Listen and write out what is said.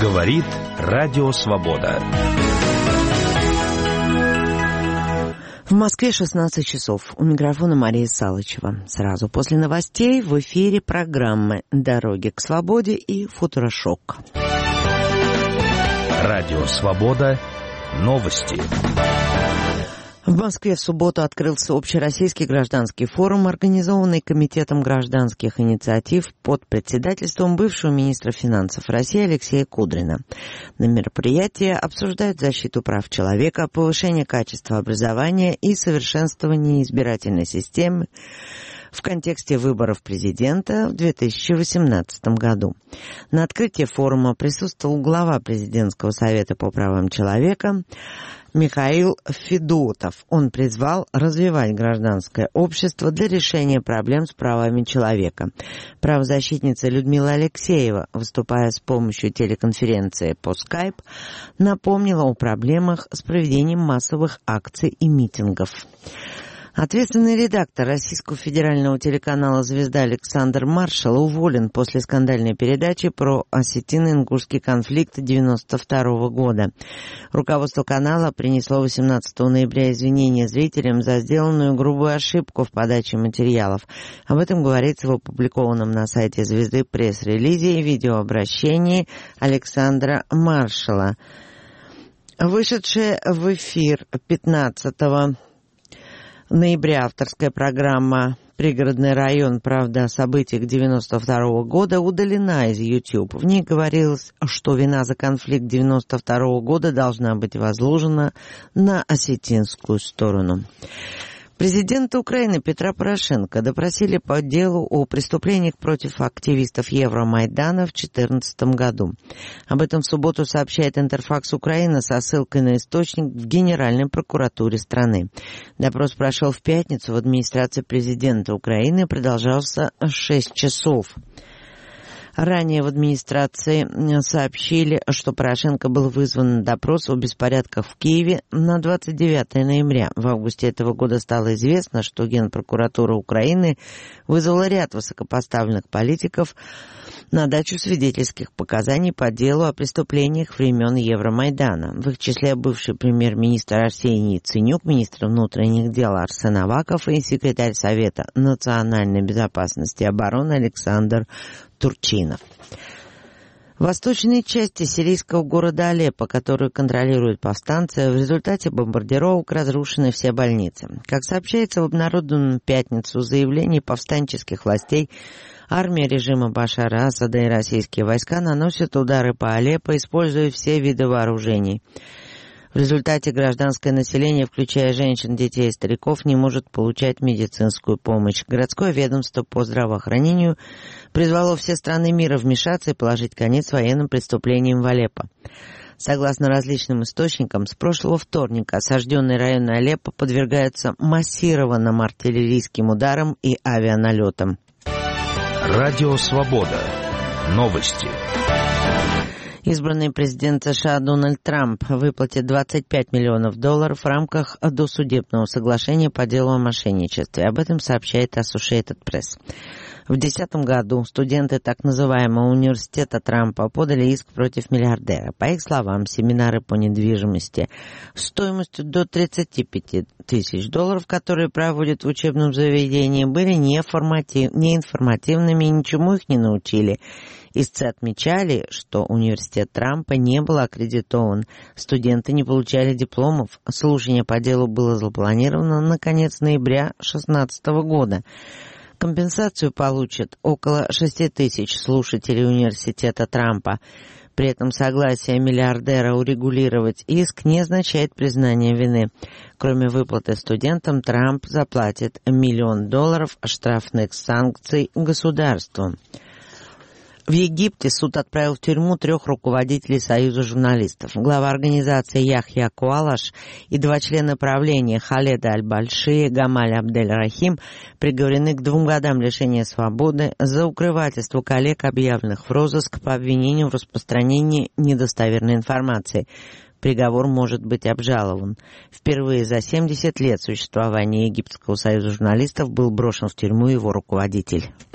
Говорит Радио Свобода. В Москве 16 часов. У микрофона Мария Салычева. Сразу после новостей в эфире программы «Дороги к свободе» и «Футурошок». Радио Свобода. Новости. В Москве в субботу открылся общероссийский гражданский форум, организованный Комитетом гражданских инициатив под председательством бывшего министра финансов России Алексея Кудрина. На мероприятии обсуждают защиту прав человека, повышение качества образования и совершенствование избирательной системы в контексте выборов президента в 2018 году. На открытии форума присутствовал глава Президентского совета по правам человека Михаил Федотов. Он призвал развивать гражданское общество для решения проблем с правами человека. Правозащитница Людмила Алексеева, выступая с помощью телеконференции по Skype, напомнила о проблемах с проведением массовых акций и митингов. Ответственный редактор Российского федерального телеканала «Звезда» Александр Маршал уволен после скандальной передачи про осетино-ингушский конфликт 1992 года. Руководство канала принесло 18 ноября извинения зрителям за сделанную грубую ошибку в подаче материалов. Об этом говорится в опубликованном на сайте «Звезды» пресс-релизе и видеообращении Александра Маршала. Вышедшая в эфир 15 ноября авторская программа «Пригородный район. Правда о событиях 92 года» удалена из YouTube. В ней говорилось, что вина за конфликт 92 года должна быть возложена на осетинскую сторону. Президента Украины Петра Порошенко допросили по делу о преступлениях против активистов Евромайдана в 2014 году. Об этом в субботу сообщает Интерфакс Украина со ссылкой на источник в Генеральной прокуратуре страны. Допрос прошел в пятницу в администрации президента Украины и продолжался 6 часов. Ранее в администрации сообщили, что Порошенко был вызван на допрос о беспорядках в Киеве на 29 ноября. В августе этого года стало известно, что Генпрокуратура Украины вызвала ряд высокопоставленных политиков на дачу свидетельских показаний по делу о преступлениях времен Евромайдана. В их числе бывший премьер-министр Арсений Яценюк, министр внутренних дел Арсен Аваков и секретарь Совета национальной безопасности и обороны Александр Турчинов. В восточной части сирийского города Алеппо, которую контролируют повстанцы, в результате бомбардировок разрушены все больницы. Как сообщается в обнародованном в пятницу заявлении повстанческих властей, армия режима Башара Асада и российские войска наносят удары по Алеппо, используя все виды вооружений. В результате гражданское население, включая женщин, детей и стариков, не может получать медицинскую помощь. Городское ведомство по здравоохранению призвало все страны мира вмешаться и положить конец военным преступлениям в Алеппо. Согласно различным источникам, с прошлого вторника осажденные районы Алеппо подвергаются массированным артиллерийским ударам и авианалетам. Радио Свобода. Новости. Избранный президент США Дональд Трамп выплатит $25 миллионов в рамках досудебного соглашения по делу о мошенничестве. Об этом сообщает Associated Press. В 2010 году студенты так называемого университета Трампа подали иск против миллиардера. По их словам, семинары по недвижимости стоимостью до $35 тысяч, которые проводят в учебном заведении, были неинформативными и ничему их не научили. Истцы отмечали, что университет Трампа не был аккредитован, студенты не получали дипломов. Слушание по делу было запланировано на конец ноября 2016 года. Компенсацию получат около 6 тысяч слушателей университета Трампа. При этом согласие миллиардера урегулировать иск не означает признание вины. Кроме выплаты студентам, Трамп заплатит $1 миллион штрафных санкций государству. В Египте суд отправил в тюрьму 3 руководителей Союза журналистов. Глава организации Яхья Куалаш и 2 члена правления Халеда Аль-Бальши и Гамаль Абдель-Рахим приговорены к 2 годам лишения свободы за укрывательство коллег, объявленных в розыск по обвинению в распространении недостоверной информации. Приговор может быть обжалован. Впервые за 70 лет существования Египетского союза журналистов был брошен в тюрьму его руководитель.